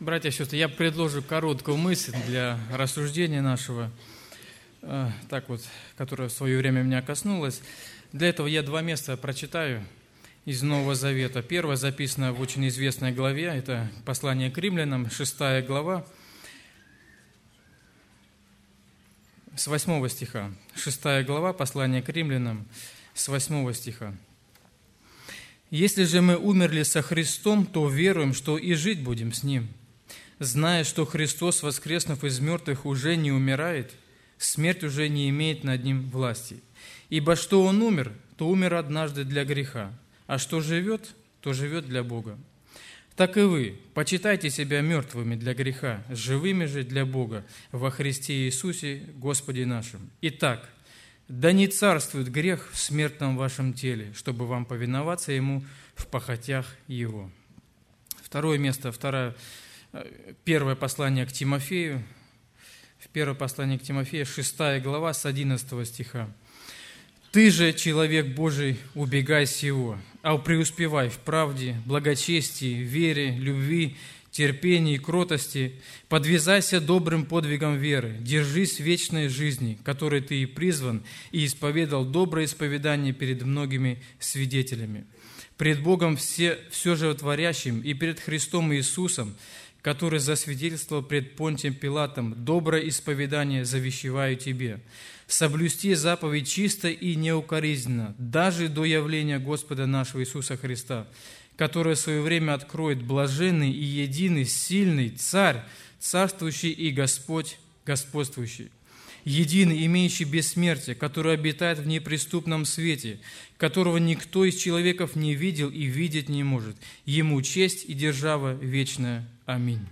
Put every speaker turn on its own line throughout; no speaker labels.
Братья и сестры, я предложу короткую мысль для рассуждения нашего, которая в свое время меня коснулась. Для этого я два места прочитаю из Нового Завета. Первое записано в очень известной главе, это послание к римлянам, 6 глава, с 8 стиха. 6 глава, послание к римлянам, с 8 стиха. «Если же мы умерли со Христом, то веруем, что и жить будем с Ним. Зная, что Христос, воскреснув из мертвых, уже не умирает, смерть уже не имеет над Ним власти. Ибо что Он умер, то умер однажды для греха, а что живет, то живет для Бога. Так и вы, почитайте себя мертвыми для греха, живыми же для Бога во Христе Иисусе, Господе нашим. Итак, да не царствует грех в смертном вашем теле, чтобы вам повиноваться Ему в похотях Его». Второе место, первое послание к Тимофею, в первое послание к Тимофею, 6 глава, с 11 стиха. «Ты же, человек Божий, убегай сего, а преуспевай в правде, благочестии, вере, любви, терпении, кротости, подвязайся добрым подвигом веры, держись вечной жизни, которой ты и призван, и исповедал доброе исповедание перед многими свидетелями. Пред Богом все животворящим и перед Христом Иисусом, который засвидетельствовал пред Понтием Пилатом, доброе исповедание завещеваю тебе, соблюсти заповедь чисто и неукоризненно, даже до явления Господа нашего Иисуса Христа, который в свое время откроет блаженный и единый, сильный Царь, царствующий и Господь, господствующий, единый, имеющий бессмертие, который обитает в неприступном свете, которого никто из человеков не видел и видеть не может. Ему честь и держава вечная. Аминь».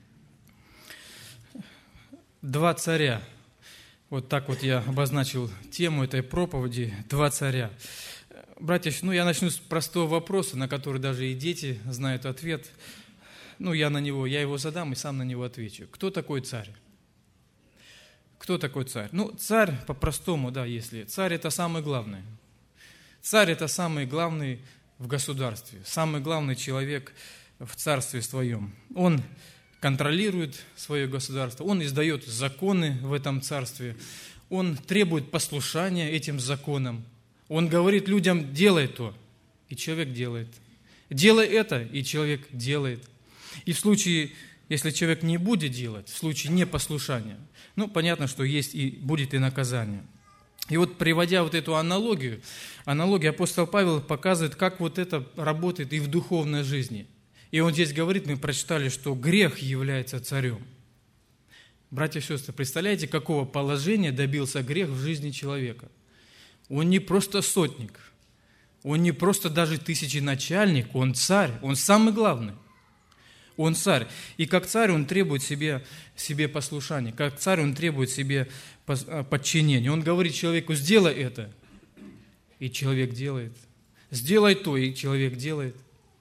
Два царя. Вот так вот я обозначил тему этой проповеди. Два царя. Братья, я начну с простого вопроса, на который даже и дети знают ответ. Я его задам и сам на него отвечу. Кто такой царь? Кто такой царь? Царь по-простому, если. Царь – это самый главный. Царь – это самый главный в государстве, самый главный человек в царстве своем. Он контролирует свое государство, он издает законы в этом царстве, он требует послушания этим законам. Он говорит людям: делай то, и человек делает. Делай это, и человек делает. И в случае, если человек не будет делать, в случае непослушания, понятно, что есть и будет и наказание. И приводя эту аналогию апостол Павел показывает, как это работает и в духовной жизни. И он здесь говорит, мы прочитали, что грех является царем. Братья и сестры, представляете, какого положения добился грех в жизни человека? Он не просто сотник, он не просто даже тысяченачальник, он царь, он самый главный. Он царь. И как царь он требует себе послушания, как царь он требует себе подчинения. Он говорит человеку: сделай это, и человек делает. Сделай то, и человек делает.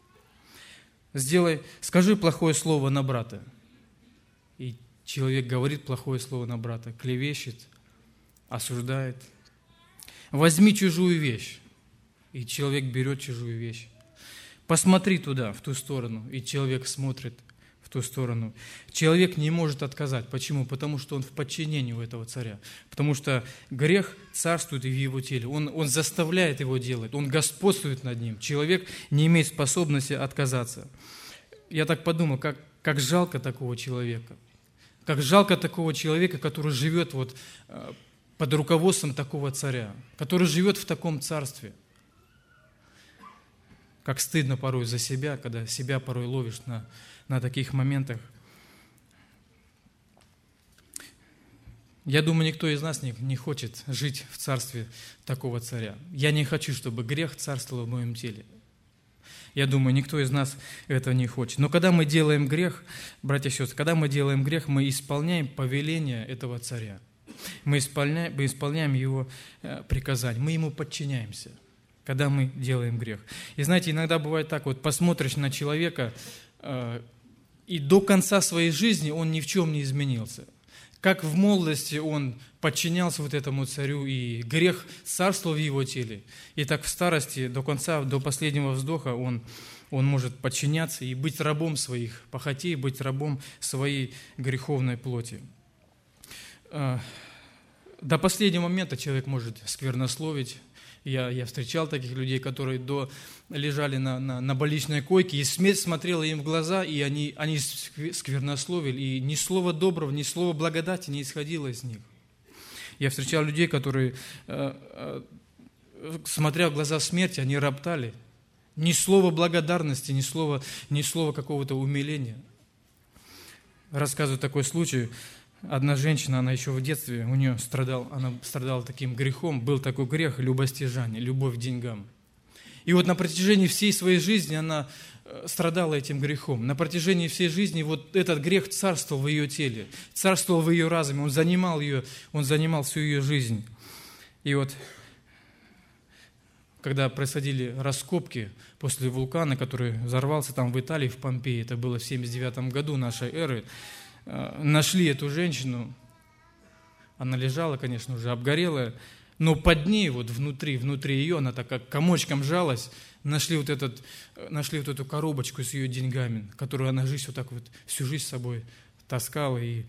Скажи плохое слово на брата, и человек говорит плохое слово на брата, клевещет, осуждает. Возьми чужую вещь, и человек берет чужую вещь. Посмотри туда, в ту сторону, и человек смотрит в ту сторону. Человек не может отказать. Почему? Потому что он в подчинении у этого царя. Потому что грех царствует в его теле. Он заставляет его делать, он господствует над ним. Человек не имеет способности отказаться. Я так подумал, как жалко такого человека. Как жалко такого человека, который живет под руководством такого царя, который живет в таком царстве. Как стыдно порой за себя, когда себя порой ловишь на таких моментах. Я думаю, никто из нас не хочет жить в царстве такого царя. Я не хочу, чтобы грех царствовал в моем теле. Я думаю, никто из нас этого не хочет. Но когда мы делаем грех, братья и сестры, мы исполняем повеление этого царя. Мы исполняем его приказания, мы ему подчиняемся, когда мы делаем грех. И знаете, иногда бывает так, посмотришь на человека, и до конца своей жизни он ни в чем не изменился. Как в молодости он подчинялся этому царю, и грех царствовал в его теле. И так в старости, до конца, до последнего вздоха он он может подчиняться и быть рабом своих похотей, быть рабом своей греховной плоти. До последнего момента человек может сквернословить. Я встречал таких людей, которые лежали на больничной койке, и смерть смотрела им в глаза, и они сквернословили, и ни слова доброго, ни слова благодати не исходило из них. Я встречал людей, которые, смотря в глаза смерти, они роптали. Ни слова благодарности, ни слова какого-то умиления. Рассказываю такой случай. Одна женщина, она еще в детстве, она страдала таким грехом, был такой грех – любостяжание, любовь к деньгам. И вот на протяжении всей своей жизни она страдала этим грехом. На протяжении всей жизни вот этот грех царствовал в ее теле, царствовал в ее разуме, он занимал всю ее жизнь. И вот, когда происходили раскопки после вулкана, который взорвался там в Италии, в Помпеи, это было в 79 году нашей эры, нашли эту женщину, она лежала, конечно, уже обгорелая, но под ней, вот внутри ее, она так как комочком жалась, нашли вот эту коробочку с ее деньгами, которую она всю жизнь с собой таскала и,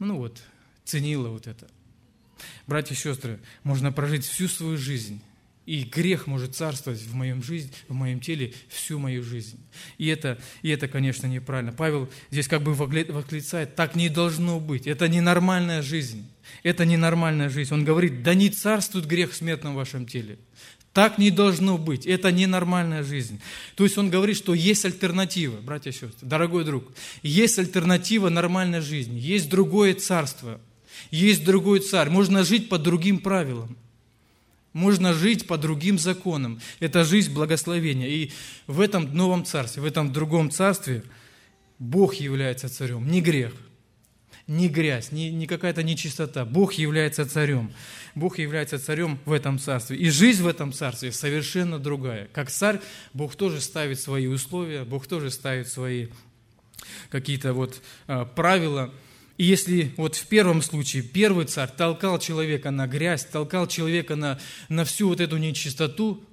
ценила вот это. Братья и сестры, можно прожить всю свою жизнь, и грех может царствовать в моем теле всю мою жизнь. И это, конечно, неправильно. Павел здесь как бы восклицает: так не должно быть. Это ненормальная жизнь. Это ненормальная жизнь. Он говорит: да не царствует грех в смертном вашем теле. Так не должно быть. Это ненормальная жизнь. То есть он говорит, что есть альтернатива, братья и сестры, дорогой друг. Есть альтернатива нормальной жизни. Есть другое царство. Есть другой царь. Можно жить по другим правилам. Можно жить по другим законам. Это жизнь благословения. И в этом новом царстве, в этом другом царстве Бог является царем. Не грех, не грязь, не какая-то нечистота. Бог является царем. Бог является царем в этом царстве. И жизнь в этом царстве совершенно другая. Как царь, Бог тоже ставит свои условия, Бог тоже ставит свои какие-то правила. И если вот в первом случае первый царь толкал человека на грязь, толкал человека на всю вот эту нечистоту,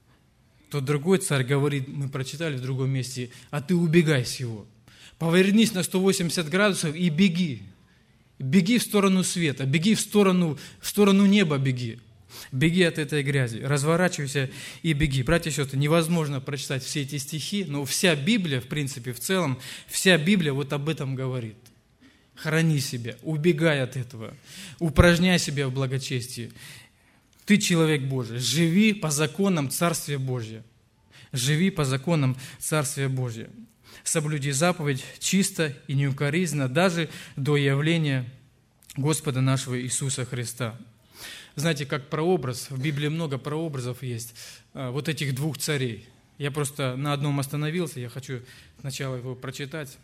то другой царь говорит, мы прочитали в другом месте: а ты убегай сего. Повернись на 180 градусов и беги. Беги в сторону света, беги в сторону неба, беги. Беги от этой грязи, разворачивайся и беги. Братья и сестры, невозможно прочитать все эти стихи, но вся Библия, в принципе, в целом, вся Библия вот об этом говорит. Храни себя, убегай от этого, упражняй себя в благочестии. Ты человек Божий, живи по законам Царствия Божия. Живи по законам Царствия Божия. Соблюди заповедь чисто и неукоризненно даже до явления Господа нашего Иисуса Христа. Знаете, как прообраз, в Библии много прообразов есть, вот этих двух царей. Я просто на одном остановился, я хочу сначала его прочитать.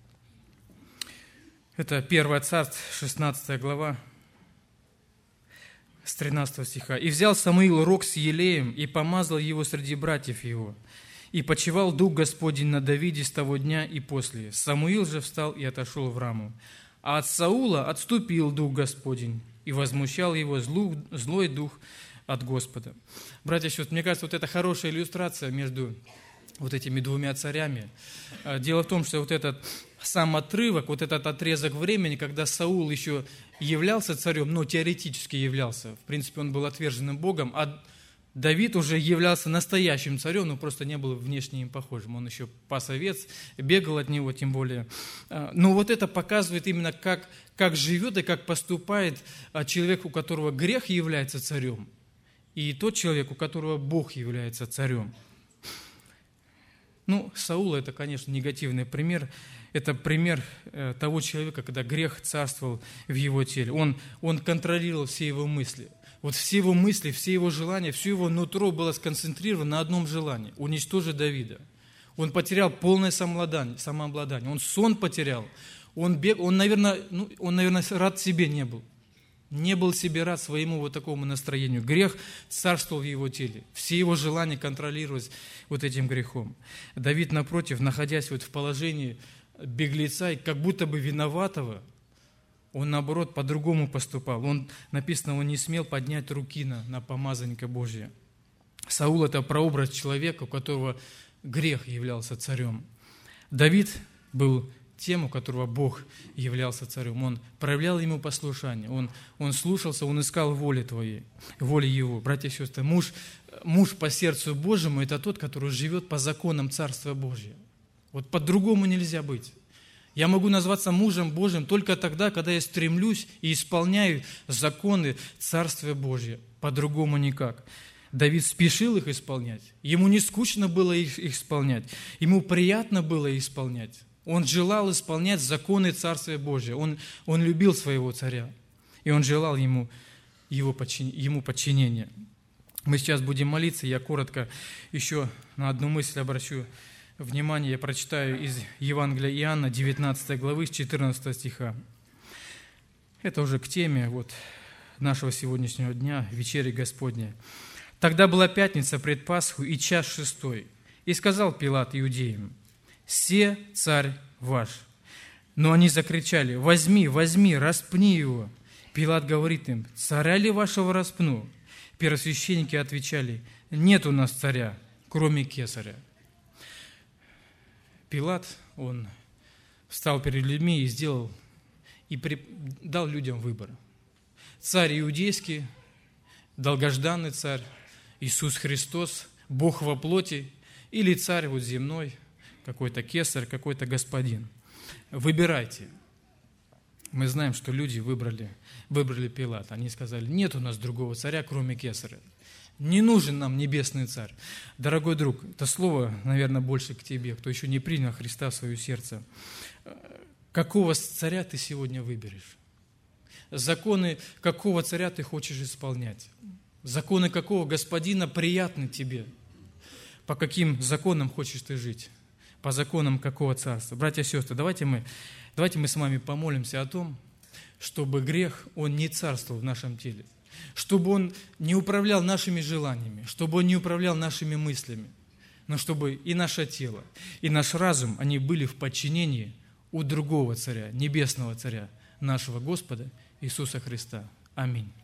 Это 1 Царств, 16 глава, с 13 стиха. «И взял Самуил рог с елеем, и помазал его среди братьев его. И почивал Дух Господень на Давиде с того дня и после. Самуил же встал и отошел в Раму. А от Саула отступил Дух Господень, и возмущал его злой дух от Господа». Братья и сестры, мне кажется, вот это хорошая иллюстрация между вот этими двумя царями. Дело в том, что вот этот сам отрывок, вот этот отрезок времени, когда Саул еще являлся царем, но теоретически являлся, в принципе, он был отверженным Богом, а Давид уже являлся настоящим царем, но просто не был внешне им похожим. Он еще пас овец, бегал от него тем более. Но вот это показывает именно, как живет и как поступает человек, у которого грех является царем, и тот человек, у которого Бог является царем. Саул – это, конечно, негативный пример. Это пример того человека, когда грех царствовал в его теле. Он контролировал все его мысли. Вот все его мысли, все его желания, все его нутро было сконцентрировано на одном желании – уничтожить Давида. Он потерял полное самообладание. Он сон потерял. Он, наверное, рад себе не был. Не был себе рад своему вот такому настроению. Грех царствовал в его теле. Все его желания контролировались вот этим грехом. Давид, напротив, находясь вот в положении беглеца и как будто бы виноватого, он, наоборот, по-другому поступал. Написано, он не смел поднять руки на помазанника Божия. Саул – это прообраз человека, у которого грех являлся царем. Давид был тем, у которого Бог являлся царем. Он проявлял ему послушание, он слушался, он искал воли его. Братья и сестры, муж по сердцу Божьему – это тот, который живет по законам Царства Божьего. Вот по-другому нельзя быть. Я могу назваться мужем Божьим только тогда, когда я стремлюсь и исполняю законы Царствия Божьего. По-другому никак. Давид спешил их исполнять. Ему не скучно было их исполнять. Ему приятно было их исполнять. Он желал исполнять законы Царствия Божьего. Он любил своего царя. И он желал ему подчинения. Мы сейчас будем молиться. Я коротко еще на одну мысль обращу внимание. Я прочитаю из Евангелия Иоанна, 19 главы, с 14 стиха. Это уже к теме нашего сегодняшнего дня, вечери Господня. «Тогда была пятница пред Пасху и час 6. И сказал Пилат иудеям: се царь ваш. Но они закричали: возьми, возьми, распни его. Пилат говорит им: царя ли вашего распну? Первосвященники отвечали: нет у нас царя, кроме Кесаря». Пилат, он встал перед людьми и дал людям выбор. Царь иудейский, долгожданный царь, Иисус Христос, Бог во плоти, или царь земной, какой-то кесарь, какой-то господин. Выбирайте. Мы знаем, что люди выбрали Пилата. Они сказали: нет у нас другого царя, кроме Кесаря. Не нужен нам небесный царь. Дорогой друг, это слово, наверное, больше к тебе, кто еще не принял Христа в свое сердце. Какого царя ты сегодня выберешь? Законы какого царя ты хочешь исполнять? Законы какого господина приятны тебе? По каким законам хочешь ты жить? По законам какого царства? Братья и сестры, давайте мы с вами помолимся о том, чтобы грех, он не царствовал в нашем теле, чтобы он не управлял нашими желаниями, чтобы он не управлял нашими мыслями, но чтобы и наше тело, и наш разум, они были в подчинении у другого царя, небесного царя, нашего Господа Иисуса Христа. Аминь.